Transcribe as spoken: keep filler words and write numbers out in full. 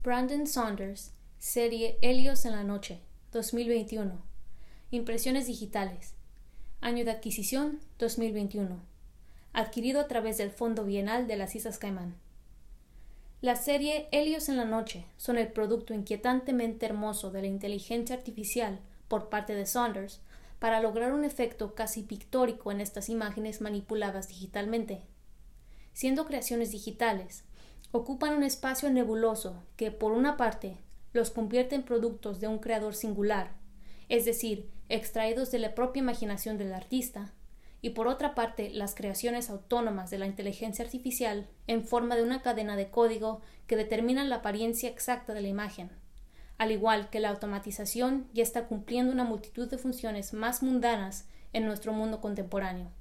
Brandon Saunders, serie Helios en la noche, dos mil veintiuno. Impresiones digitales. Año de adquisición, dos mil veintiuno. Adquirido a través del Fondo Bienal de las Islas Caimán. La serie Helios en la noche son el producto inquietantemente hermoso de la inteligencia artificial por parte de Saunders para lograr un efecto casi pictórico en estas imágenes manipuladas digitalmente. Siendo creaciones digitales, ocupan un espacio nebuloso que, por una parte, los convierte en productos de un creador singular, es decir, extraídos de la propia imaginación del artista, y por otra parte, las creaciones autónomas de la inteligencia artificial en forma de una cadena de código que determinan la apariencia exacta de la imagen. Al igual que la automatización ya está cumpliendo una multitud de funciones más mundanas en nuestro mundo contemporáneo.